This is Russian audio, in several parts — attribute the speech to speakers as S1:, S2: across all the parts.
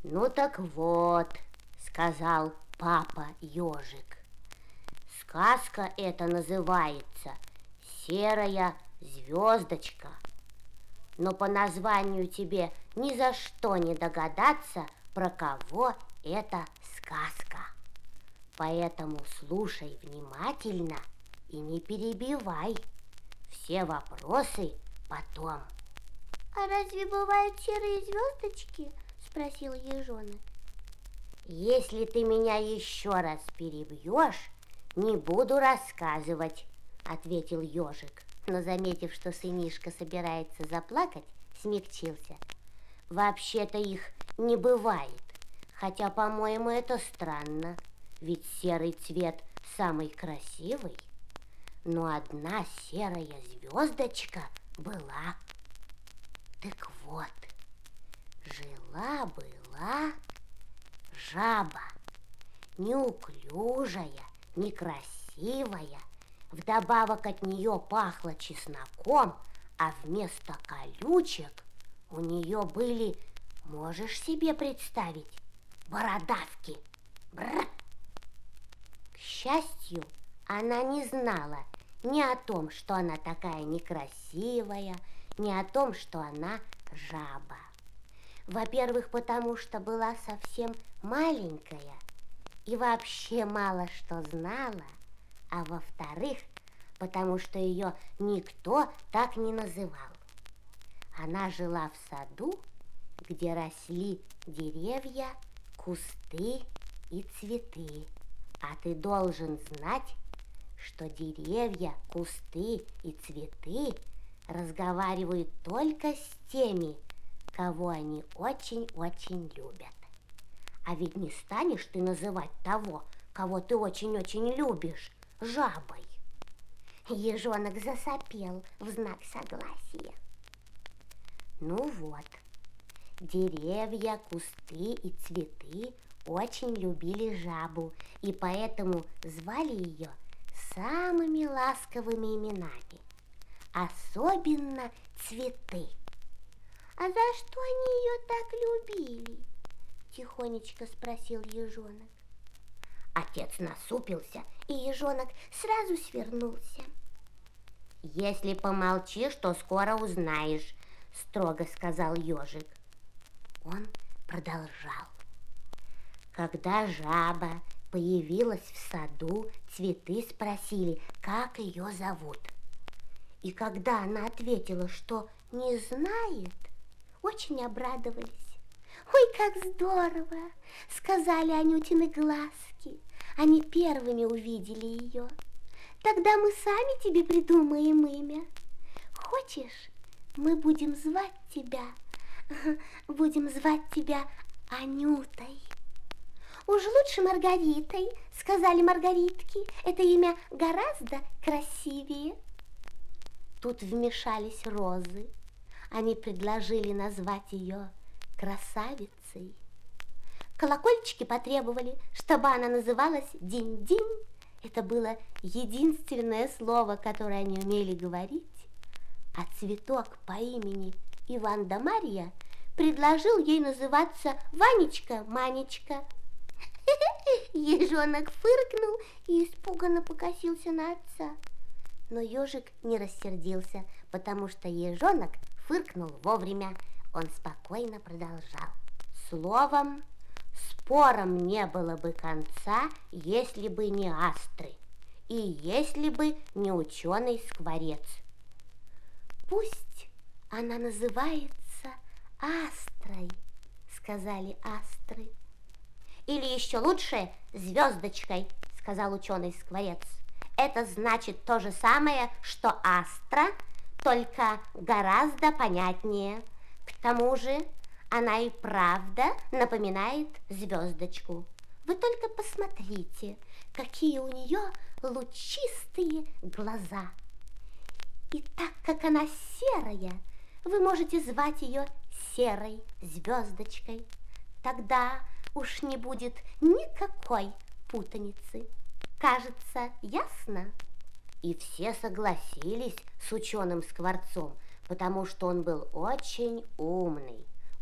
S1: Ну так вот, сказал папа ежик, сказка эта называется «Серая звездочка». Но по названию тебе ни за что не догадаться, про кого эта сказка. Поэтому слушай внимательно и не перебивай. Все вопросы потом.
S2: А разве бывают серые звездочки? Спросил ежонок.
S1: Если ты меня еще раз перебьешь, не буду рассказывать, ответил ежик. Но, заметив, что сынишка собирается заплакать, смягчился. Вообще-то их не бывает, хотя, по-моему, это странно, ведь серый цвет самый красивый. Но одна серая звездочка была. Так вот, жила-была жаба, неуклюжая, некрасивая. Вдобавок от нее пахло чесноком, а вместо колючек у нее были, можешь себе представить, бородавки. Бррр. К счастью, она не знала ни о том, что она такая некрасивая, ни о том, что она жаба. Во-первых, потому что была совсем маленькая и вообще мало что знала, а во-вторых, потому что ее никто так не называл. Она жила в саду, где росли деревья, кусты и цветы. А ты должен знать, что деревья, кусты и цветы разговаривают только с теми, кого они очень-очень любят. А ведь не станешь ты называть того, кого ты очень-очень любишь, жабой.
S2: Ежонок засопел в знак согласия.
S1: Ну вот, деревья, кусты и цветы очень любили жабу, и поэтому звали ее самыми ласковыми именами, особенно цветы.
S2: А за что они ее так любили? Тихонечко спросил ежонок.
S1: Отец насупился,
S2: и ежонок сразу свернулся.
S1: Если помолчишь, то скоро узнаешь, строго сказал ежик. Он продолжал. Когда жаба появилась в саду, цветы спросили, как ее зовут. И когда она ответила, что не знает,
S2: очень обрадовались. «Ой, как здорово!» — сказали Анютины глазки. Они первыми увидели ее. «Тогда мы сами тебе придумаем имя. Хочешь, мы будем звать тебя Анютой?» «Уж лучше Маргаритой», — сказали маргаритки. «Это имя гораздо красивее».
S1: Тут вмешались розы. Они предложили назвать ее красавицей.
S2: Колокольчики потребовали, чтобы она называлась Динь-Динь. Это было единственное слово, которое они умели говорить. А цветок по имени Иван да Марья предложил ей называться Ванечка-Манечка. Ежонок фыркнул и испуганно покосился на отца.
S1: Но ежик не рассердился, потому что ежонок фыркнул вовремя. Он спокойно продолжал. Словом, спором не было бы конца, если бы не астры, и если бы не ученый-скворец.
S2: «Пусть она называется Астрой», — сказали астры.
S1: «Или еще лучше звездочкой», — сказал ученый-скворец. «Это значит то же самое, что астра, только гораздо понятнее. К тому же она и правда напоминает звездочку. Вы только посмотрите, какие у нее лучистые глаза. И так как она серая, вы можете звать ее серой звездочкой. Тогда уж не будет никакой путаницы. Кажется, ясно?» И все согласились с ученым-скворцом, потому что он был очень умный,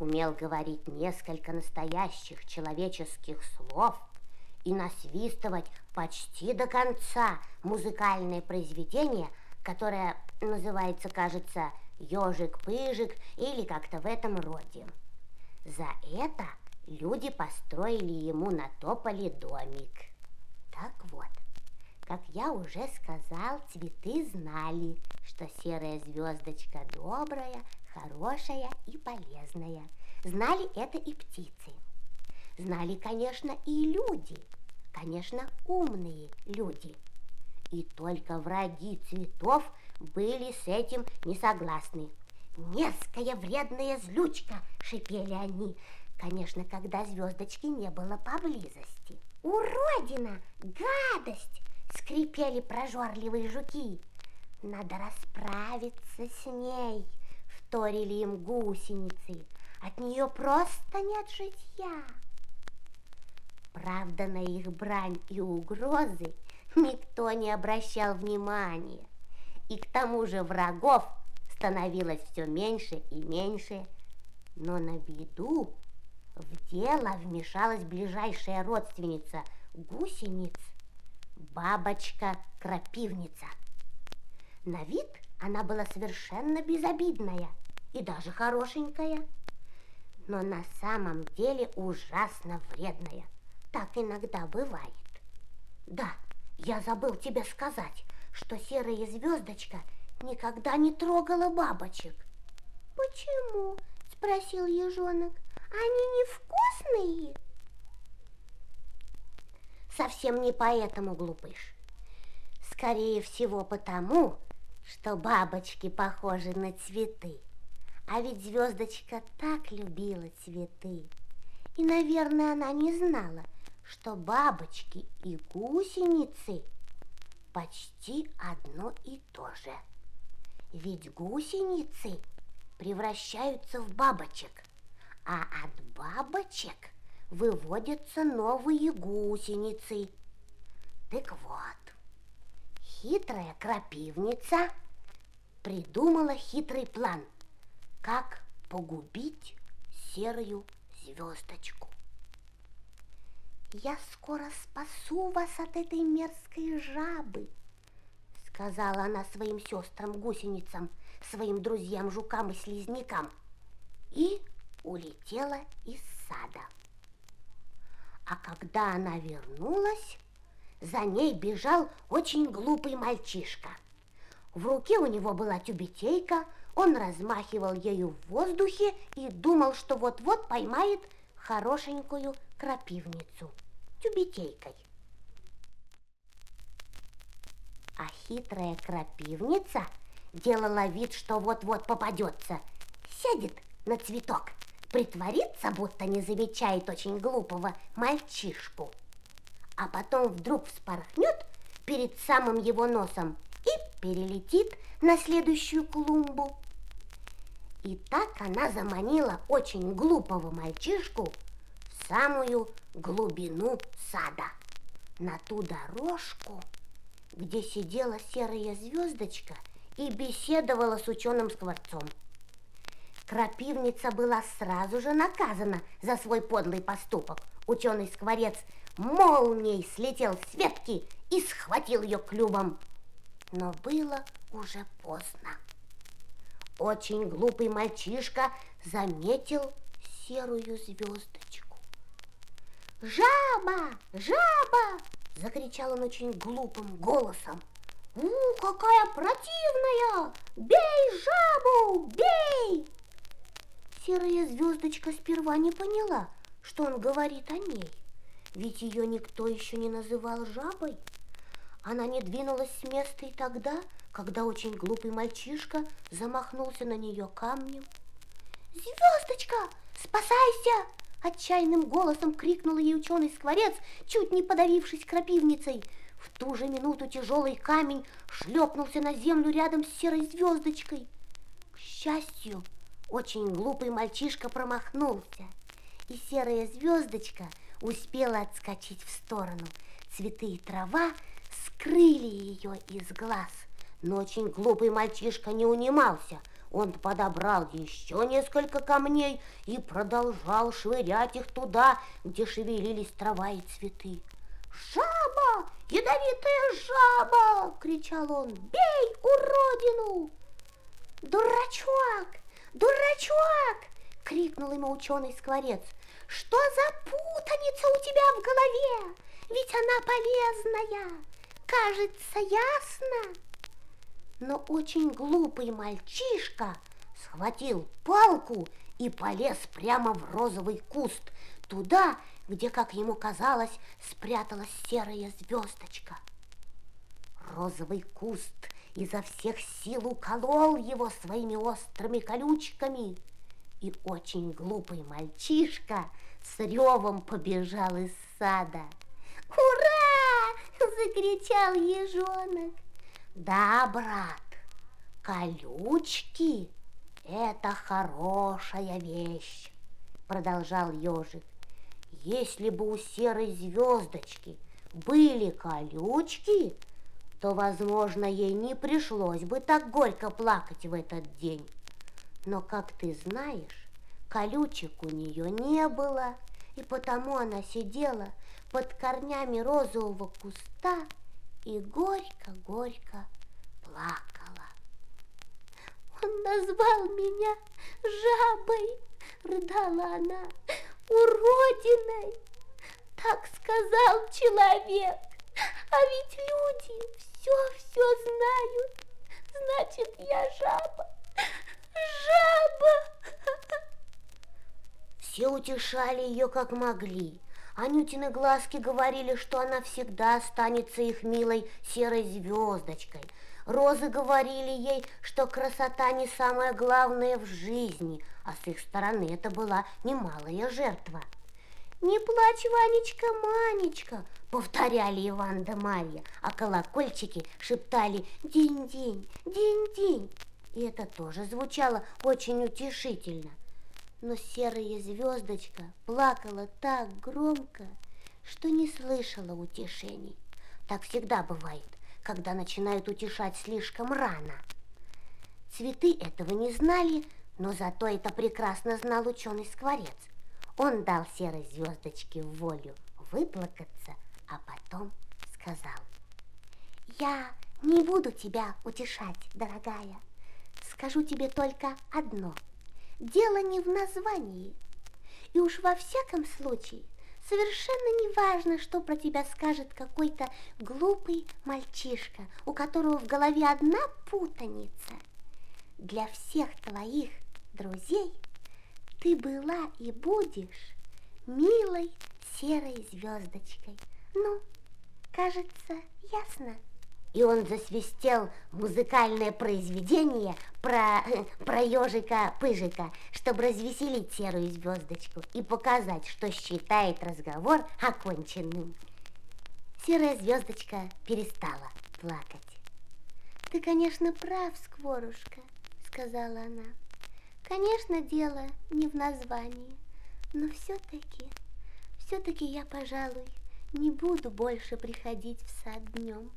S1: умел говорить несколько настоящих человеческих слов и насвистывать почти до конца музыкальное произведение, которое называется, кажется, «Ежик-пыжик» или как-то в этом роде. За это люди построили ему на тополе домик. Так вот, как я уже сказал, цветы знали, что серая звездочка добрая, хорошая и полезная. Знали это и птицы. Знали, конечно, и люди. Конечно, умные люди. И только враги цветов были с этим не согласны. «Мерзкая вредная злючка!» — шипели они. Конечно, когда звездочки не было поблизости. «Уродина! Гадость!» — скрипели прожорливые жуки. «Надо расправиться с ней!» — вторили им гусеницы. «От нее просто нет житья!» Правда, на их брань и угрозы никто не обращал внимания. И к тому же врагов становилось все меньше и меньше. Но на беду в дело вмешалась ближайшая родственница гусениц, бабочка-крапивница. На вид она была совершенно безобидная и даже хорошенькая, но на самом деле ужасно вредная. Так иногда бывает. Да, я забыл тебе сказать, что серая звездочка никогда не трогала бабочек. «Почему?» — спросил ежонок. «Они невкусные?» Совсем не поэтому, глупыш. Скорее всего потому, что бабочки похожи на цветы. А ведь звездочка так любила цветы. И, наверное, она не знала, что бабочки и гусеницы почти одно и то же. Ведь гусеницы превращаются в бабочек, а от бабочек выводятся новые гусеницы. Так вот, хитрая крапивница придумала хитрый план, как погубить серую звездочку. «Я скоро спасу вас от этой мерзкой жабы», — сказала она своим сестрам-гусеницам, своим друзьям-жукам и слизнякам, и улетела из сада. А когда она вернулась, за ней бежал очень глупый мальчишка. В руке у него была тюбетейка, он размахивал ею в воздухе и думал, что вот-вот поймает хорошенькую крапивницу тюбетейкой. А хитрая крапивница делала вид, что вот-вот попадется. Сядет на цветок, притворится, будто не замечает очень глупого мальчишку, а потом вдруг вспорхнет перед самым его носом и перелетит на следующую клумбу. И так она заманила очень глупого мальчишку в самую глубину сада, на ту дорожку, где сидела серая звездочка и беседовала с ученым-скворцом. Крапивница была сразу же наказана за свой подлый поступок. Ученый-скворец молнией слетел с ветки и схватил ее клювом. Но было уже поздно. Очень глупый мальчишка заметил серую звездочку. «Жаба! Жаба!» – закричал он очень глупым голосом. Какая противная! Бей жабу! Бей!» Серая звездочка сперва не поняла, что он говорит о ней, ведь ее никто еще не называл жабой. Она не двинулась с места и тогда, когда очень глупый мальчишка замахнулся на нее камнем. «Звездочка, спасайся!» — отчаянным голосом крикнул ей ученый-скворец, чуть не подавившись крапивницей. В ту же минуту тяжелый камень шлепнулся на землю рядом с серой звездочкой. К счастью, очень глупый мальчишка промахнулся, и серая звездочка успела отскочить в сторону. Цветы и трава скрыли ее из глаз, но очень глупый мальчишка не унимался. Он подобрал еще несколько камней и продолжал швырять их туда, где шевелились трава и цветы. «Жаба! Ядовитая жаба!» — кричал он. «Бей, уродину!» «Дурачок! Дурачок!» — крикнул ему ученый-скворец. «Что за путаница у тебя в голове? Ведь она полезная! Кажется, ясно!» Но очень глупый мальчишка схватил палку и полез прямо в розовый куст, туда, где, как ему казалось, спряталась серая звездочка. Розовый куст изо всех сил уколол его своими острыми колючками, и очень глупый мальчишка с ревом побежал из сада. «Ура!» — закричал ежонок. «Да, брат, колючки — это хорошая вещь», — продолжал ежик. «Если бы у серой звездочки были колючки, то, возможно, ей не пришлось бы так горько плакать в этот день. Но, как ты знаешь, колючек у нее не было, и потому она сидела под корнями розового куста и горько-горько плакала. «Он назвал меня жабой», — рыдала она, — «уродиной. Так сказал человек, а ведь люди все знают. Значит, я жаба, жаба». Все утешали ее как могли. Анютины глазки говорили, что она всегда останется их милой серой звездочкой. Розы говорили ей, что красота не самое главное в жизни, а с их стороны это была немалая жертва. «Не плачь, Ванечка, Манечка», — повторяли Иван да Марья, а колокольчики шептали «динь-динь, динь-динь». И это тоже звучало очень утешительно. Но серая звездочка плакала так громко, что не слышала утешений. Так всегда бывает, когда начинают утешать слишком рано. Цветы этого не знали, но зато это прекрасно знал ученый-скворец. Он дал серой звездочке волю выплакаться, а потом сказал: «Я не буду тебя утешать, дорогая. Скажу тебе только одно. Дело не в названии. И уж во всяком случае совершенно не важно, что про тебя скажет какой-то глупый мальчишка, у которого в голове одна путаница. Для всех твоих друзей ты была и будешь милой серой звездочкой. Ну, кажется, ясно?» И он засвистел музыкальное произведение про ежика-пыжика, чтобы развеселить серую звездочку и показать, что считает разговор оконченным. Серая звездочка перестала плакать. «Ты, конечно, прав, Скворушка», — сказала она. «Конечно, дело не в названии, но все-таки я, пожалуй, не буду больше приходить в сад днем,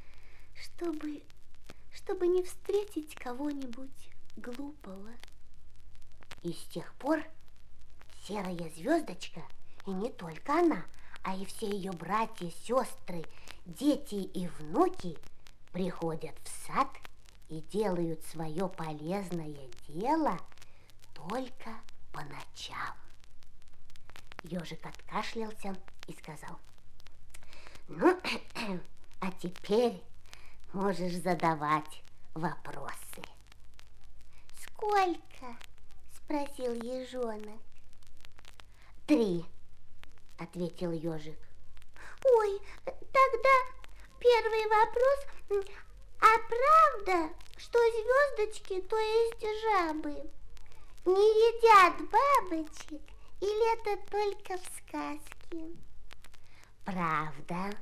S1: чтобы не встретить кого-нибудь глупого». И с тех пор серая звездочка, и не только она, а и все ее братья, сестры, дети и внуки приходят в сад и делают свое полезное дело только по ночам. Ежик откашлялся и сказал: «Ну, а теперь можешь задавать вопросы». «Сколько?» — спросил ежонок. «3», — ответил ежик. «Ой, тогда первый вопрос. А правда, что звездочки, то есть жабы, не едят бабочек, или это только в сказке?» «Правда».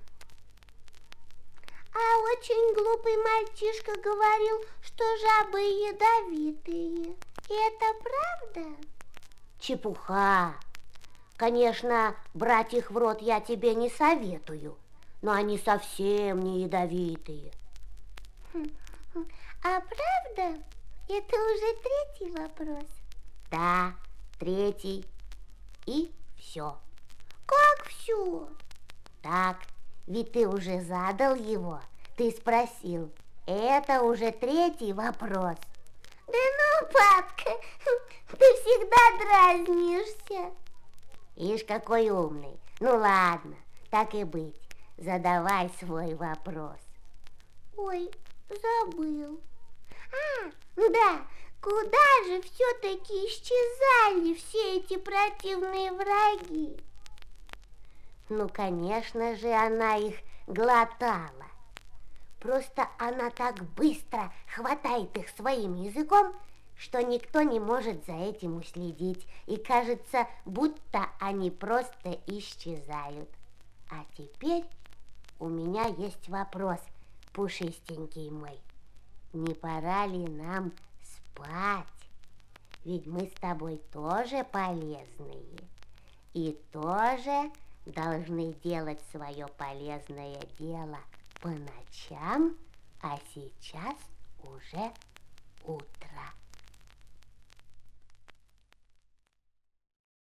S1: «А очень глупый мальчишка говорил, что жабы ядовитые. И это правда?» «Чепуха. Конечно, брать их в рот я тебе не советую, но они совсем не ядовитые». «А правда,
S2: Это уже третий вопрос?
S1: Да, третий. И все.
S2: Как все?
S1: Так, ведь ты уже задал его. Ты спросил. Это уже третий вопрос.
S2: Да ну, папка, ты всегда дразнишься.
S1: Ишь, какой умный. Ну ладно, так и быть. Задавай свой вопрос.
S2: Ой, забыл. Да, куда же все-таки исчезали все эти противные враги?
S1: Ну, конечно же, она их глотала. Просто она так быстро хватает их своим языком, что никто не может за этим уследить. И кажется, будто они просто исчезают. А теперь у меня есть вопрос, пушистенький мой. Не пора ли нам спать? Ведь мы с тобой тоже полезные. И тоже должны делать свое полезное дело по ночам, а сейчас уже утро.